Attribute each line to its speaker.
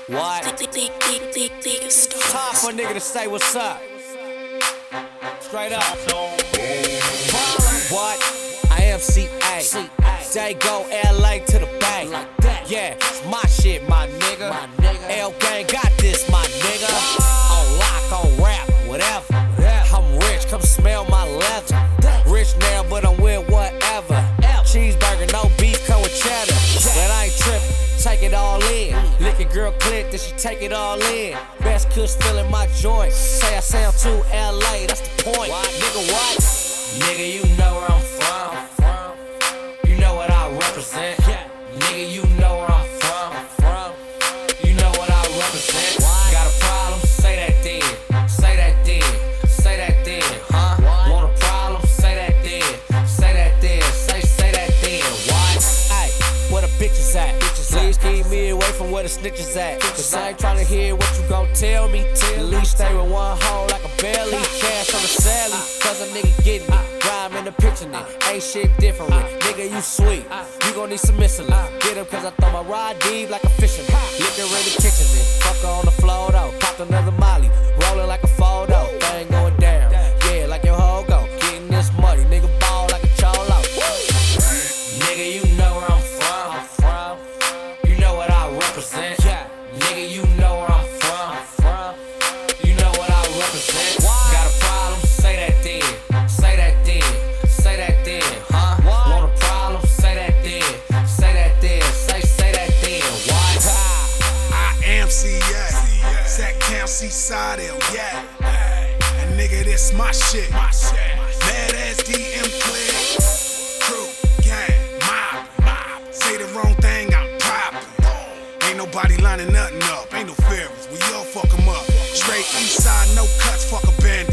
Speaker 1: What? Time for a nigga to say what's up. Straight up. What? I am CA. J go LA to the bank. Yeah, it's my shit, my nigga. L gang got this, my nigga. On lock, on rap, whatever. I'm rich, come smell my leather. Rich now, but I'm with whatever. Cheeseburger, no beef, come with cheddar. But I ain't trippin', take it all in. Lick a girl click, then she take it all in. Best kush still in my joint. Say I sound too LA, that's the point. Nigga, what? Nigga, you know where I'm from. You know what I represent. Nigga, you know where I'm from. You know what I represent. Got a problem? Say that then. Say that then. Say that then. Huh? Want a problem? Say that then. Say that then. Say that then. What? Hey, where the bitches at? Please keep me away from where the snitches at. Cause I ain't tryna hear what you gon' tell me. At least stay with one hole like a belly. Cash on the sally, cause a nigga getting it. Rhyme in the picture, ain't shit different. Nigga, you sweet, you gon' need some missile. Get him cause I throw my rod deep like a fisherman. Liquor in the kitchen, fuck her on the floor though. Popped another molly, rolling like a photo. Thing going down, yeah, like your hoe go. Getting this money, nigga ball like a cholo. Nigga, you know where I'm from. You know what I represent. Nigga, you know where I'm from. You know what I represent. Got a problem? Say that then. Say that then. Say that then. Huh? Want a problem? Say that then. Say that then. Say that then. What?
Speaker 2: I am CA. Sac Town, Seaside, yeah. And nigga, this my shit. Mad ass DM click. Crew, gang, mob. Say the wrong thing, I'm poppin'. Ain't nobody lining nothing up. Ain't no favorites. We all fuck 'em up. Straight east side, no cuts, fuck a band.